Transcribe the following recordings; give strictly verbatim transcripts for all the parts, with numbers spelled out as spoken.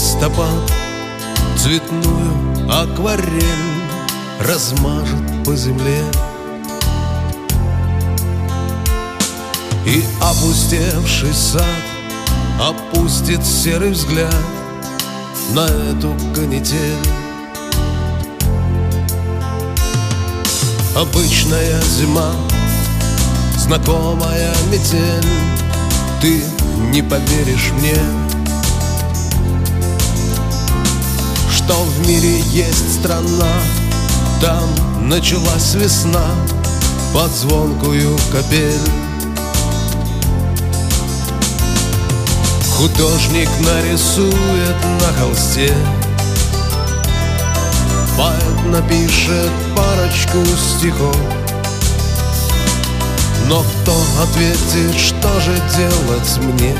листопад цветную акварель размажет по земле, и опустевший сад опустит серый взгляд на эту канитель. Обычная зима, знакомая метель, ты не поверишь мне, что в мире есть страна, там началась весна под звонкую капель. Художник нарисует на холсте, поэт напишет парочку стихов, но кто ответит, что же делать мне?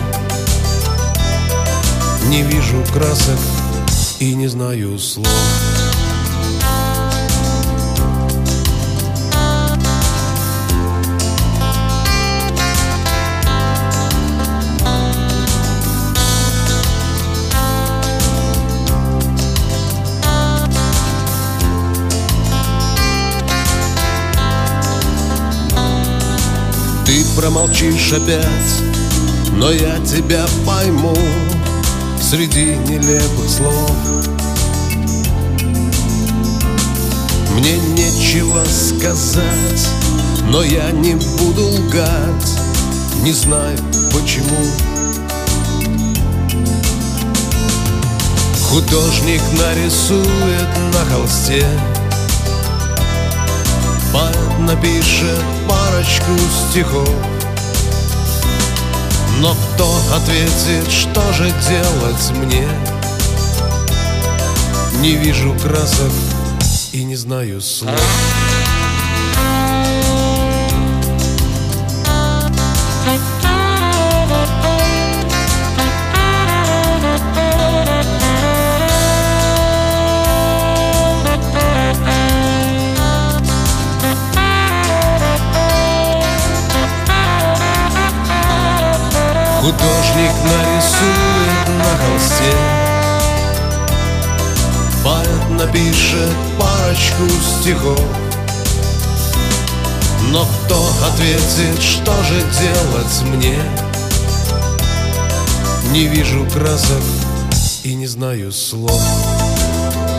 Не вижу красок и не знаю слов. Ты промолчишь опять, но я тебя пойму среди нелепых слов. Мне нечего сказать, но я не буду лгать, не знаю почему. Художник нарисует на холсте, поэт напишет парочку стихов, но кто ответит, что же делать мне? Не вижу красок и не знаю слов. Художник нарисует на холсте, поэт напишет парочку стихов, но кто ответит, что же делать мне? Не вижу красок и не знаю слов.